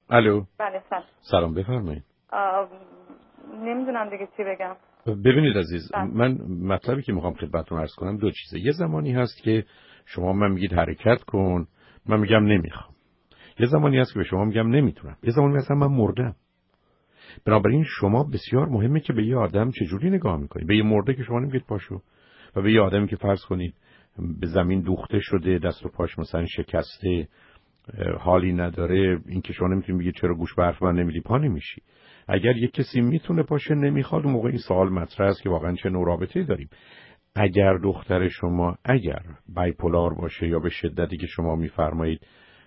الو. بله سلام بفرمایید. نمیدونم دیگه چی بگم. ببینید عزیز، من مطلبی که میخوام خدمتتون عرض کنم دو چیزه. یه زمانی هست که شما من میگید حرکت کن، من میگم نمیخوام. یه زمانی هست که به شما میگم نمیتونم. یه زمانی هست من مردم. بنابراین شما بسیار مهمه که به یه آدم چجوری نگاه میکنید. به یه مرده که شما نمیگید پاشو، و به یه آدمی که فرض کنید به زمین دوخته شده، دست و پاش مثلا شکسته، حالی نداره، این که شما نمیتونید بگید چرا گوش به حرف من نمیدی، پا نمیشی. اگر یک کسی میتونه پاشه نمیخواد، اون موقع این سوال مطرح است که واقعا چه نوع رابطه‌ای داریم. اگر دختر شما اگر بایپولار باشه یا به شدتی که شما میفرمایید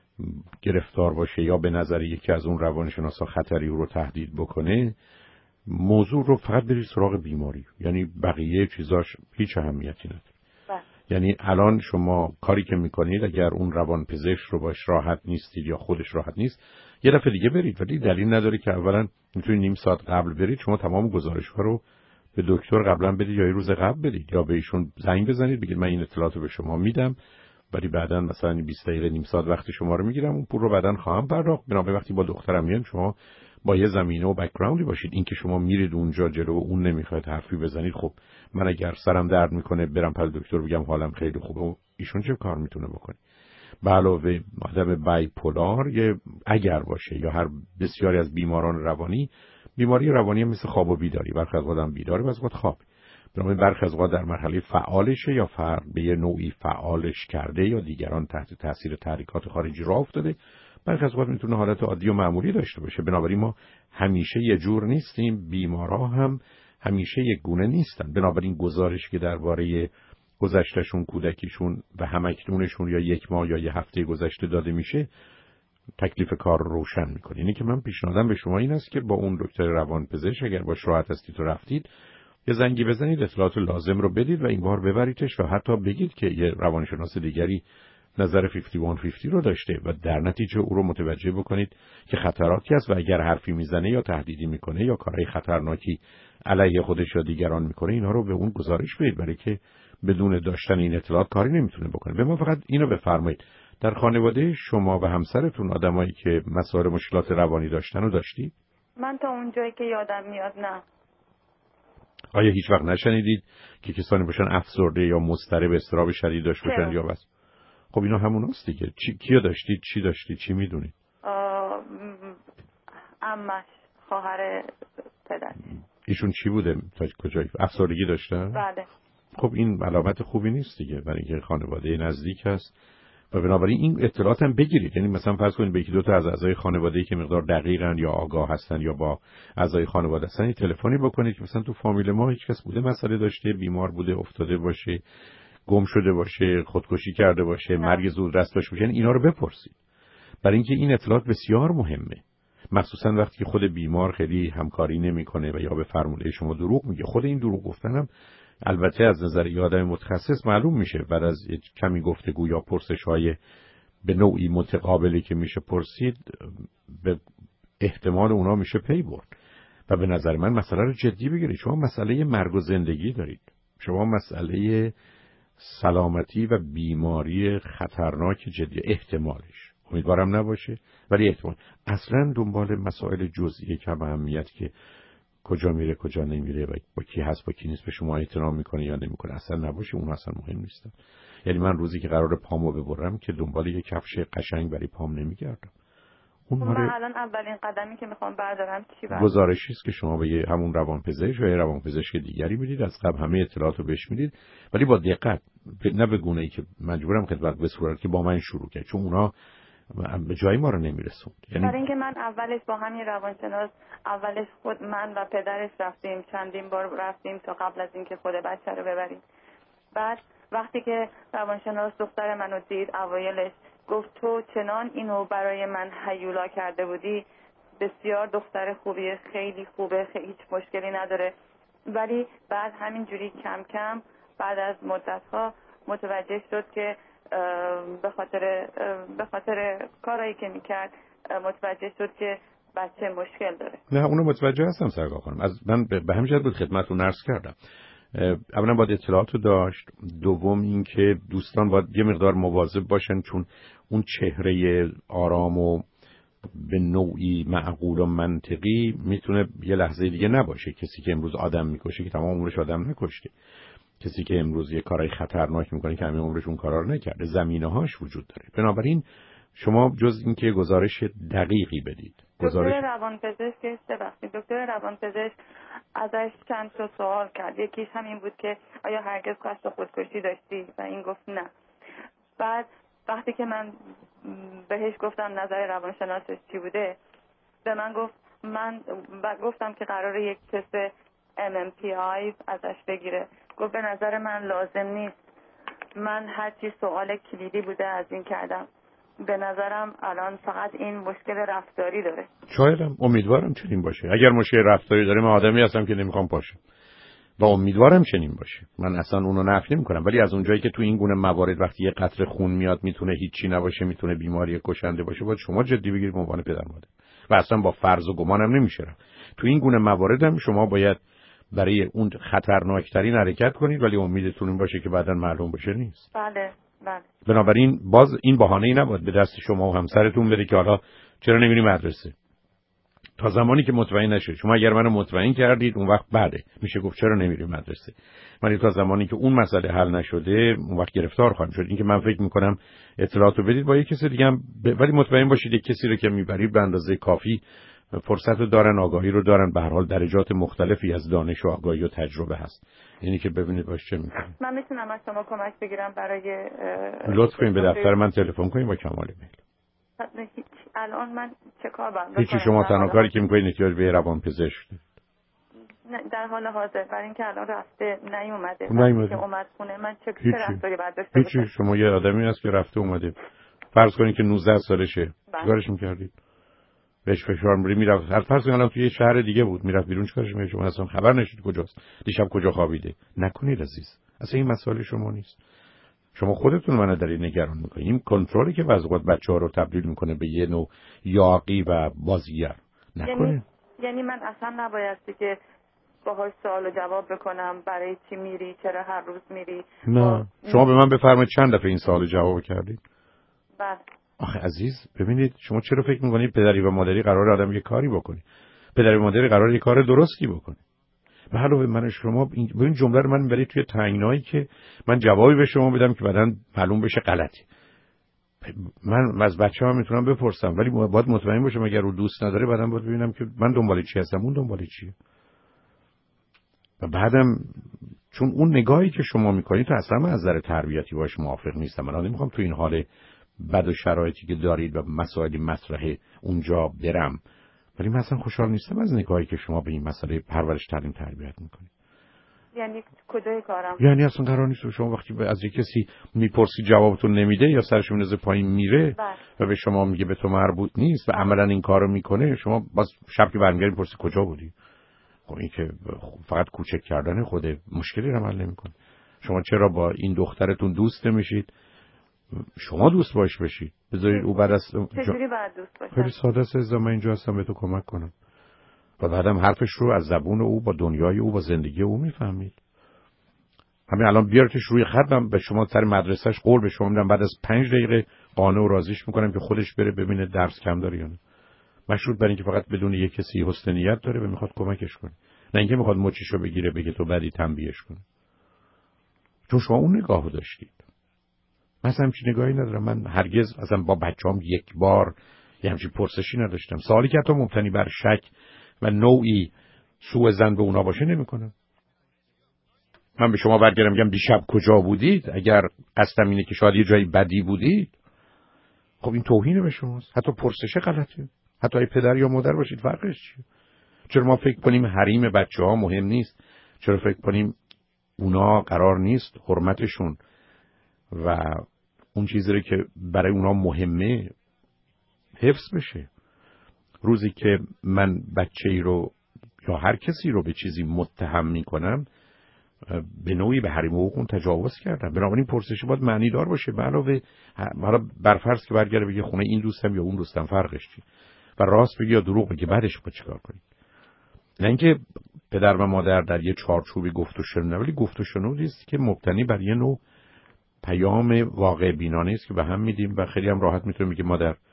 گرفتار باشه یا به نظر یکی از اون روانشناسا خطری او رو تهدید بکنه، موضوع رو فقط برید سراغ بیماری، یعنی بقیه چیزاش هیچ اهمیتی نداره. یعنی الان شما کاری که میکنید، اگر اون روانپزشک رو باش راحت نیستید یا خودش راحت نیست، یه دفعه دیگه برید. ولی دلیل نداره که اولا میتونید نیم ساعت قبل برید، شما تمام گزارش‌ها رو به دکتر قبلا بدید یا یه روز قبل بدید، یا به ایشون زنگ بزنید بگید من این اطلاعات رو به شما میدم، ولی بعداً مثلا 20 دقیقه نیم ساعت وقت شما رو میگیرم، اون پول رو بعداً خواهم پرداخت. بنابراین وقتی با دخترم میان شما با یه زمینه و بک‌گراندی باشید. این که شما میرید اونجا جلو و اون نمیخواد حرفی بزنید، خب من اگر سرم درد میکنه برم پیش دکتر بگم حالم خیلی خوبه، ایشون چه کار میتونه بکنه؟ به علاوه آدم بایپولار اگر باشه یا هر بسیاری از بیماران روانی، بیماری روانی مثل خواب و بیداری، برخی از آدم بیداره و از وقت خواب، بنابراین برخی از اوقات در مرحله فعالشه یا فرد به یه نوعی فعالش کرده یا دیگران تحت تاثیر تحریکات خارجی راه افتاده، برخی از اوقات میتونه حالت عادی و معمولی داشته باشه. بنابراین ما همیشه یه جور نیستیم، بیمارا هم همیشه یک گونه نیستن. بنابراین گزارشی که درباره گذشتهشون، کودکیشون و همکنونشون یا یک ماه یا یه هفته گذشته داده میشه، تکلیف کار رو روشن میکنه. اینی که من پیشنهادم به شما این است که با اون دکتر روانپزشک اگر باش راحت هستید و رفتید، یه زنگی بزنید، اطلاعات لازم رو بدید و این بار ببریدش و حتی بگید که یه روانشناس دیگری نظر 5150 رو داشته و در نتیجه او رو متوجه بکنید که خطراتی است و اگر حرفی میزنه یا تهدیدی میکنه یا کارهای خطرناکی علیه خودش یا دیگران میکنه، اینها رو به اون گزارش بدید، برای که بدون داشتن این اطلاعات کاری نمیتونه بکنه. به ما فقط اینو بفرمایید، در خانواده شما و همسرتون آدمایی که مسائل مشکلات روانی داشتن رو داشتید؟ من تا اونجایی که یادم میاد نه. آیا هیچ وقت نشنیدید که کسانی باشن افسرده یا مضطرب اضطراب شدید داشت باشن یا بس؟ خب اینا همون هست دیگه. کیا داشتید؟ چی داشتید؟ چی میدونید؟ عمش، خواهر پدر. ایشون چی بوده؟ تا کجایی؟ افسردگی داشتن؟ بله. خب این علامت خوبی نیست دیگه، برای اینکه خانواده نزدیک هست و بنابراین این اطلاعات هم بگیرید. یعنی مثلا فرض کنید به یکی دو تا از اعضای خانواده‌ای که مقدار دقیقاً یا آگاه هستن یا با اعضای خانواده هستن تلفنی بکنید که مثلا تو فامیل ما هیچ کس بوده مسئله داشته، بیمار بوده، افتاده باشه، گم شده باشه، خودکشی کرده باشه، مرگ زود رس داشته باشه، اینا رو بپرسید. برای اینکه این اطلاعات بسیار مهمه، مخصوصا وقتی که خود بیمار خیلی همکاری نمیکنه و یا به فرموله شما دروغ میگه. خود این دروغ گفتنم البته از نظر یه آدم متخصص معلوم میشه بعد از کمی گفتگو یا پرسش‌های به نوعی متقابلی که میشه پرسید، به احتمال اونا میشه پی برد و به نظر من مسئله رو جدی بگیرید. شما مسئله مرگ و زندگی دارید، شما مسئله سلامتی و بیماری خطرناک جدی، احتمالش امیدوارم نباشه ولی احتمال. اصلا دنبال مسائل جزئی کم اهمیت که کجا میره کجا نمیره و با کی هست با کی نیست، به شما احترام میکنه یا نمیکنه اصلا نباشه، اون اصلا مهم نیست. یعنی من روزی که قراره پامو ببرم که دنبال یه کفش قشنگ برای پام نمیگردم. اون من الان اولین قدمی که میخوام بردارم چی بردارم؟ گزارشی است که شما به همون روانپزشک یا روانپزشک دیگری میدید، از قبل همه اطلاعاتو بهش میدید، ولی با دقت، نه به گونه‌ای که مجبورم خدمت به صورتی که با من شروع کرد، چون اونا به جای ما رو نمیرسوند. یعنی برای اینکه من اولش با همین روانشناس، اولش خود من و پدرش رفتیم، چندین بار رفتیم تا قبل از اینکه خود بچه رو ببریم. بعد وقتی که روانشناس دختر منو دید اوایلش گفت تو چنان اینو برای من هیولا کرده بودی، بسیار دختر خوبیه، خیلی خوبه، هیچ مشکلی نداره. ولی بعد همینجوری کم کم بعد از مدت‌ها متوجه شد که به خاطر کارایی که میکرد متوجه شد که بچه مشکل داره. نه اونو متوجه هستم سرکار خانم، از من به همین جهت بود خدمتتون عرض کردم. اولا باید اطلاعاتو داشت، دوم اینکه دوستان باید یه مقدار مواظب باشن، چون اون چهره آرام و به نوعی معقول و منطقی میتونه یه لحظه دیگه نباشه. کسی که امروز آدم میکشه که تمام عمرش آدم نکشته، کسی که امروز یه کارای خطرناک میکنه که همه عمرش اون کارا رو نکرده، زمینه‌هاش وجود داره. بنابراین شما جز اینکه گزارش دقیقی بدید، دکتر روانپزشک ازش چند تا سوال کرد. یکیش همین بود که آیا هرگز قصد خودکشی داشتی و این گفت نه. بعد وقتی که من بهش گفتم نظر روانشناسش چی بوده، به من گفت، من گفتم که قراره یک تست MMPI ازش بگیره. گفت به نظر من لازم نیست، من هرچی سوال کلیدی بوده از این کردم، به نظرم الان فقط این مشکل رفتاری داره. شایدم، امیدوارم چنین باشه. اگر مشکل رفتاری داره، من آدمی هستم که نمیخوام پاشم و امیدوارم چنین باشه. من اصلا اونو نفی نمی‌کنم، ولی از اونجایی که تو این گونه موارد وقتی یه قطره خون میاد میتونه هیچی نباشه، میتونه بیماری کشنده باشه، باید شما جدی بگیرید به عنوان پدر مادر و اصلا با فرض و گمانم نمیشه. تو این گونه موارد هم شما باید برای اون خطرناکترین حرکت کنید، ولی امیدتون این باشه که بعداً معلوم بشه نیست. بله. بنابراین باز این بهانه‌ای نباید به دست شما و همسرتون بده که حالا چرا نمیری مدرسه. تا زمانی که مطمئن نشه، شما اگر منو مطمئن کردید اون وقت بعده میشه گفت چرا نمیری مدرسه. ولی تا زمانی که اون مسئله حل نشده اون وقت گرفتار خواهیم شد. این که من فکر میکنم اطلاعاتو بدید با یک کسی دیگه هم ولی مطمئن باشید یک کسی رو که میبرید به اندازه کافی فرصت رو دارن، آگاهی رو دارن، به هر حال درجات مختلفی از دانش و آگاهی و تجربه هست. یعنی که ببینید باشه چه میکنه. من میتونم از شما کمک بگیرم برای لطف کنید به دفتر من تلفن کنید با کمال میل. الان من چه کار باید بکنم؟ هیچی، شما تنها کاری که میکنید احتیاج به روانپزشک نه در حال حاضر، برای اینکه الان رفته نیومده که اومد خونه من چه رفتاری باید داشته باشم؟ هیچی، شما یه آدمی هست که رفته اومده. فرض کنید که 19 سالشه، چیکارش میکردید؟ بهش فشار میرفت. هر فرض کنید الان توی یه شهر دیگه بود، میرفت بیرون، چیکارش میکرد؟ شما اصلا خبر نشید کجاست، دیشب کجا خوابیده. نکنید عزیز، اصلا این مسئله شما نیست. شما خودتون منو دارید نگران میکنید. این کنترلی که واسه بچه‌ها رو تبدیل میکنه به یه نوع یاغی و بازیگر نکنید. یعنی من اصلا نباید که باهاش سوال و جواب بکنم برای چی میری، چرا هر روز میری؟ نه، شما به من بفرمایید چند دفعه این سوال و جواب کردید؟ بله. آخه عزیز ببینید، شما چرا فکر میکنید پدری و مادری قرار آدم یه کاری بکنه؟ پدری و مادری قرار یه کار درستی بکنه. به علاوه من شما این جمله رو من میبرید توی تنگنایی که من جوابی به شما بدم که بعداً معلوم بشه غلطی. من از بچه‌ها میتونم بپرسم، ولی باید مطمئن باشم اگر رو دوست نداره بعداً باید ببینم که من دنبال چی هستم، اون دنبال چیه. و بعدم چون اون نگاهی که شما میکنید تو اصلا من از نظر تربیتی باش موافق نیستم. من نمیخوام تو این حال بد و شرایطی که دارید و مسائل مطرح اونجا برم، ولی من اصلا خوشحال نیستم از نگاهی که شما به این مسئله پرورش تعلیم تربیت میکنید. یعنی کجای کارم؟ یعنی اصلا قرار نیست شما وقتی از یک کسی میپرسی جوابتون نمیده یا سرش میندازه پایین میره و به شما میگه به تو مربوط نیست و عملا این کارو میکنه، شما باز شب که برمیگردید میپرسی کجا بودی؟ خب این که فقط کوچک کردن خود مشکلی رو حل نمیکنه. شما چرا با این دخترتون دوست نمیشید؟ شما دوست باش بشید، بذارید او بعد از چجوری بعد دوست باشه؟ خیلی ساده است. من اینجا هستم به تو کمک کنم و بعدم حرفش رو از زبون او با دنیای او با زندگی او میفهمید. همین الان بیارتش روی خط، به شما سر مدرسهش قول به شما میدم بعد از 5 دقیقه قانع و راضیش میکنم که خودش بره ببینه درس کم داره یا نه. مشروط بر اینکه فقط بدون یک کسی حسن نیت داره و میخواد کمکش کنه، نه اینکه میخواد مچیشو بگیره بگه تو بعدی تنبیهش کنه. چون شما اون نگاهو داشتید. من اصلا همچین نگاهی ندارم. من هرگز اصلا با بچه‌ام یک بار یه همچین پرسشی نداشتم. سوالی که حتی مبتنی بر شک و نوعی سوء ظن به اونا باشه نمی‌کنم. من به شما برگردم میگم دیشب کجا بودید، اگر قصدم اینه که شاید یه جایی بدی بودید، خب این توهین به شماست. حتی پرسش غلطه. حتی ای پدر یا مادر باشید فرقش چیه؟ چرا ما فکر کنیم حریم بچه‌ها مهم نیست؟ چرا فکر کنیم اونا قرار نیست حرمتشون و اون چیزی که برای اونا مهمه حفظ بشه؟ روزی که من بچه‌ای رو یا هر کسی رو به چیزی متهم میکنم، به نوعی به حریم حقوق اون تجاوز کردم. بنابراین پرسش باید معنی دار باشه. به علاوه حالا برفرض که برگرده بگه خونه این دوستم یا اون دوستم فرقش چیه و راست بگه یا دروغ بگه، بعدش با چیکار کنیم؟ نه اینکه پدر و مادر در یه چارچوبی گفت و شنود، ولی گفت و شنودی است که مبتنی بر یه نوع پیام واقع بینانه است که به هم میدیم و خیلی هم راحت میتونه میگه مادر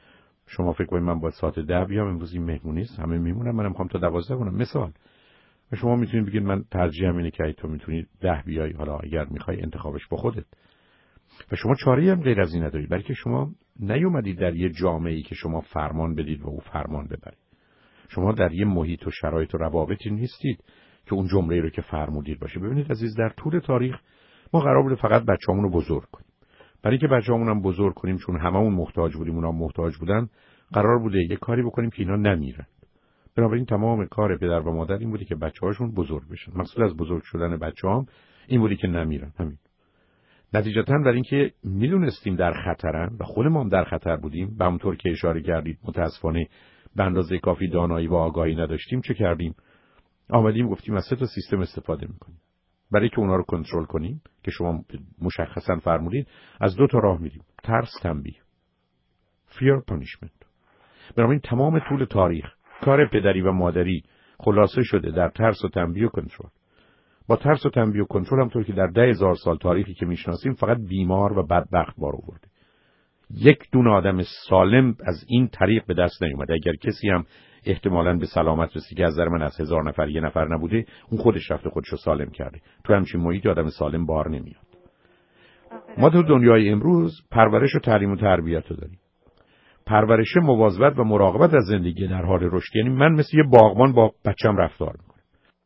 شما فکر کنید من باید ساعت 10 بیام، امروز این مهمونی است همه میمونم، منم میخوام تا 12 کنم مثال. و شما میتونید بگید من ترجیحم اینه که تو میتونی 10 بیای، حالا اگر میخوای انتخابش با خودت. و شما چاره‌ای هم غیر از این ندارید، بلکه شما نیومدید در یه جامعه‌ای که شما فرمان بدید و او فرمان ببره. شما در یه محیط و شرایط و روابطی نیستید که اون جمله رو که فرمودید باشه. ببینید عزیز، در طول تاریخ ما قرار بوده فقط بچه‌مون رو بزرگ کنیم. برای که بچه‌مون هم بزرگ کنیم، چون هممون محتاج بودیم، اونا محتاج بودن، قرار بوده یه کاری بکنیم که اینا نمیرن. بنابراین تمام کار پدر و مادر این بوده که بچه‌هاشون بزرگ بشن. مقصود از بزرگ شدن بچه‌هام این بوده که نمیرن. همین. نتیجتاً برای اینکه میدونستیم در خطرن و خودمون هم در خطر بودیم، به همونطور که اشاره کردید متاسفانه به اندازه کافی دانایی و آگاهی نداشتیم، چه کردیم؟ آمدیم گفتیم از 3 تا سیستم استفاده میکنیم. برای که اونا رو کنترل کنیم که شما مشخصاً فرمودید، از 2 تا راه میریم: ترس، تنبیه. fear punishment. بنابراین تمام طول تاریخ کار پدری و مادری خلاصه شده در ترس و تنبیه و کنترل. با ترس و تنبیه و کنترل هم طور که در 10,000 سال تاریخی که میشناسیم فقط بیمار و بدبخت بار آورده. یک دونه آدم سالم از این طریق به دست نیومده. اگر کسی هم احتمالاً به سلامت رسید که از نظر من از 1000 نفر 1 نفر نبوده، اون خودش رفته خودشو سالم کرده. تو همچین محیطی آدم سالم بار نمیاد. ما تو دنیای امروز پرورش و تعلیم و تربیت رو داریم. پرورش مواظبت و مراقبت از زندگی در حال رشد، یعنی من مثل یه باغبان با بچه‌م رفتار میکنم.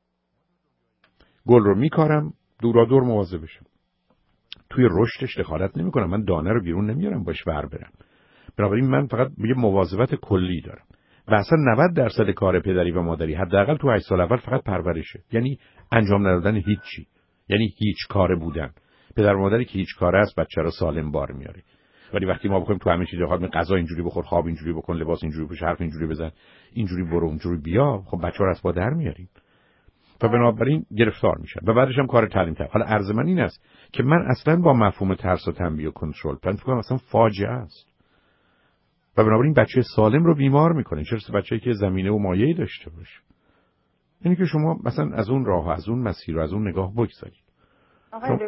گل رو میکارم، دورادور مواظبشم. توی رشدش دخالت نمیکنم. من دانه رو بیرون نمیارم باش ور برم. بنابراین من فقط یه مواظبت کلی دارم. و اصلا 90% کار پدری و مادری حداقل تو 8 سال اول فقط پرورشه. یعنی انجام ندادن هیچی. یعنی هیچ کاره بودن. پدر و مادری که هیچ کاره است بچه رو سالم بار میاره. ولی وقتی ما بخوایم تو همه چیز بخواد غذا اینجوری بخور، خواب اینجوری بکن، لباس اینجوری پوش، حرف اینجوری بزن، اینجوری برو، اونجوری بیا، خب بچه‌ها رو از پا در میاریم. و بنابراین گرفتار میشن. و بعدش هم کار تعلیم تر. حالا عرض من این است که من اصلا با مفهوم ترس و تنبیه و کنترل فکر کنم اصلا فاجعه است. و بنابراین بچه سالم رو بیمار میکنه. چرا بچه‌ای که زمینه و مایه‌ای داشته باشه. یعنی که شما مثلا از اون راه و از اون مسیر و از اون نگاه بگذارید. آقای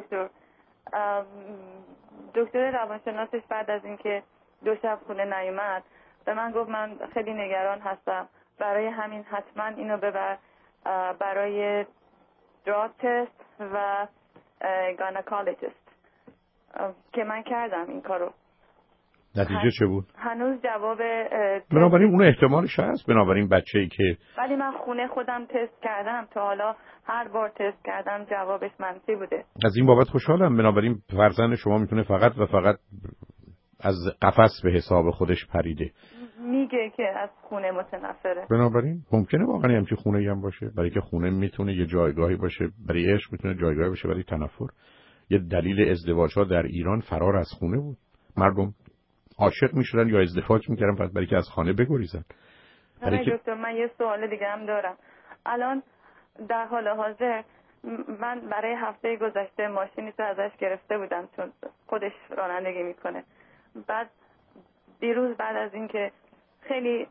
دکتر روانشناسش بعد از اینکه 2 شب خونه نیومد به من گفت من خیلی نگران هستم، برای همین حتما اینو ببر برای دراب تست و گانکولوژیست که من کردم این کارو. نتیجه چه بود؟ هنوز جواب بنابراین اون احتمالش هست. بنابراین بچه‌ای که ولی من خونه خودم تست کردم، تا حالا هر بار تست کردم جوابش منفی بوده. از این بابت خوشحالم. بنابراین فرزند شما میتونه فقط و فقط از قفس به حساب خودش پریده. میگه که از خونه متنفره. بنابراین ممکنه واقعا همچین خونه‌ای هم باشه، برای که خونه میتونه یه جایگاهی باشه برای عشق، میتونه جایگاهی باشه برای تنفر. یه دلیل ازدواج‌ها در ایران فرار از خونه بود. مردم عاشق میشدن یا ازدواج میکردن فقط برای که از خانه بگریزن. دکتر من یه سوال دیگه هم دارم. الان در حال حاضر من برای هفته گذشته ماشینی رو ازش گرفته بودم چون خودش رانندگی میکنه. بعد دیروز بعد از اینکه خیلی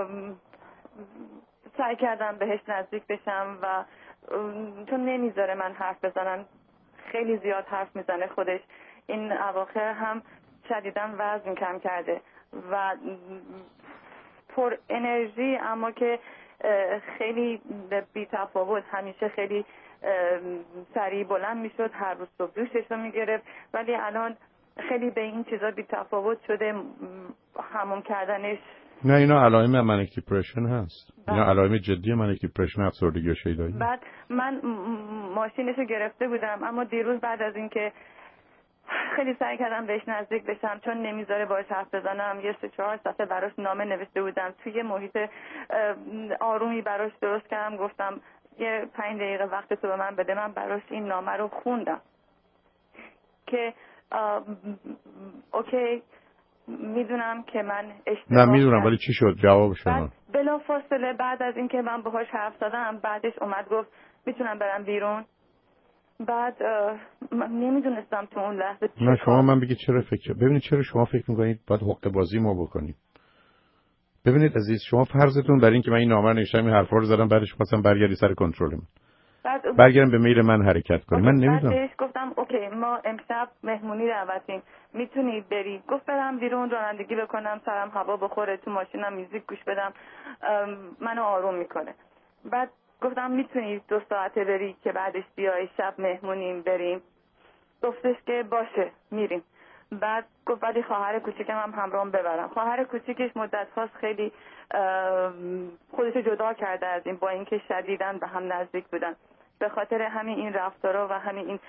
سعی کردم بهش نزدیک بشم و چون نمیذاره من حرف بزنم، خیلی زیاد حرف میزنه خودش. این اواخر هم شدیداً وزن کم کرده و پر انرژی، اما که خیلی بی تفاوت. همیشه خیلی سریع بلند میشد، هر روز صبح دوشش رو میگرفت، ولی الان خیلی به این چیزا بی تفاوت شده. حموم کردنش نه، اینا علائم منیک دیپرشن هست. اینا علائم جدی منیک دیپرشن، افسردگی و شیدایی. بعد من ماشینشو گرفته بودم، اما دیروز بعد از اینکه خیلی سعی کردم بهش نزدیک بشم چون نمیذاره باهاش حرف بزنم، یه 3-4 صفحه براش نامه نوشته بودم، توی محیط آرومی براش درست کردم. گفتم یه 5 دقیقه وقت تو به من بده. من براش این نامه رو خوندم که اوکی، میدونم که من اشتباه نه میدونم، ولی چی شد جواب شما؟ بلافاصله بعد از اینکه من باهاش حرف زدم بعدش اومد گفت میتونم برم بیرون. بعد من نمیدونستم تو اون لحظه نه شما من بگید چرا ببینید چرا شما فکر میکنید باید حقه بازی ما بکنید. ببینید عزیز، شما فرضتون بر این که من این نامه رو نوشتم، این حرفا رو زدم، بعدش خواستم برگردی سر کنترل من. برگردم به میل من حرکت کنی. من نمیدونم. بعدش گفتم اوکی ما امشب مهمونی دعوتیم، میتونی بری؟ گفت برم بیرون رانندگی بکنم، سرم هوا بخوره، تو ماشینم موزیک گوش بدم، منو آروم میکنه. بعد گفتم میتونی 2 ساعته بری که بعدش بیای شب مهمونیم بریم؟ گفتش که باشه میریم. بعد گفت ولی خواهر کوچیکم هم همراهم ببرم. خواهر کوچیکش مدت هاست خیلی خودشو جدا کرده از این، با اینکه شدیداً به هم نزدیک بودن، به خاطر همین این رفتارا و همین این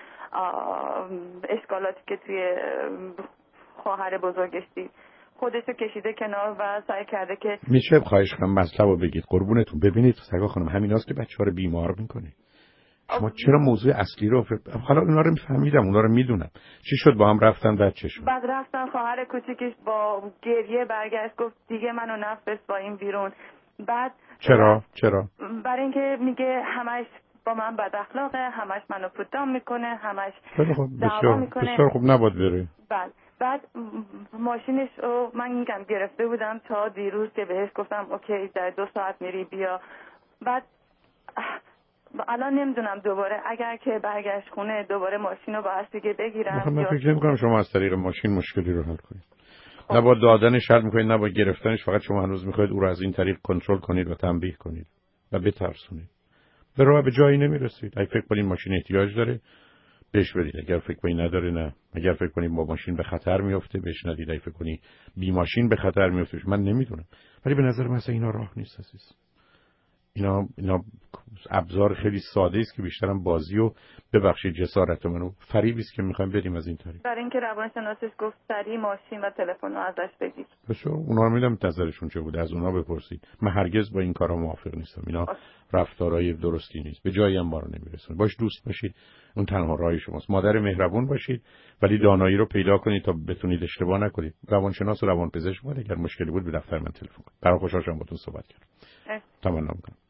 اشکالاتی که توی خواهر بزرگش دید خودشو کشیده کنار و سعی کرده که میشه خواهش کنم مطلب رو بگید قربونتون. ببینید سگا خانم همیناست که بچه‌ها رو بیمار میکنه. شما چرا موضوع اصلی رو حالا اونا رو میفهمیدم، اونا رو میدونم. چی شد با هم رفتن بعد چه شد؟ بعد رفتن خواهر کوچیکش با گریه برگشت گفت دیگه منو نفرست با این بیرون. بعد چرا؟ برای اینکه میگه همش با من بد اخلاقه، همش منو پوتام میکنه، همش دعوا میکنه. بسیار خوب نباید بره. بعد ماشینش رو من میگم گرفته بودم تا دیروز که بهش گفتم اوکی در 2 ساعت میری بیا. بعد الان نمیدونم دوباره اگر که برگشت خونه دوباره ماشین رو باید دیگه بگیرم. من فکر نمی‌کنم شما از طریق ماشین مشکلی رو حل کنید. نه با دادنش حل می‌کنید نه با گرفتنش. فقط شما هنوز می‌خواید او رو از این طریق کنترل کنید و تنبیه کنید و بترسونید. به راه به جایی نمی‌رسید. اگه فکر کنید ماشین احتیاج داره بهش بدید، اگر فکر کنید نداره نه. اگر فکر کنید با ماشین به خطر میفته بهش ندید، اگه فکر کنید بی ماشین به خطر میفته من نمیدونم. ولی به نظر من اینا راه نیست عزیز. اینا ابزار خیلی ساده است که بیشترم بازی و ببخشید جسارت منو فریبی است که می‌خوایم بریم از این طریق. برای اینکه روانشناسش گفت سری ماشین و تلفن رو ازش بگیر. بسو اونا میدم نظرشون چه بود از اونا بپرسید. من هرگز با این کارا موافق نیستم. اینا رفتارهای درستی نیست. به جایی هم ما رو نمیرسونه. باش دوست باشید. اون تنها راهی شماست. مادر مهربون باشید ولی دانایی رو پیدا کنید تا بتونید اشتباه نکنید. روانشناس و روانپزشک بود اگر مشکلی بود به دفتر من تلفن کنید. برای خوشحال شدم باهاتون صحبت کردم. تمام.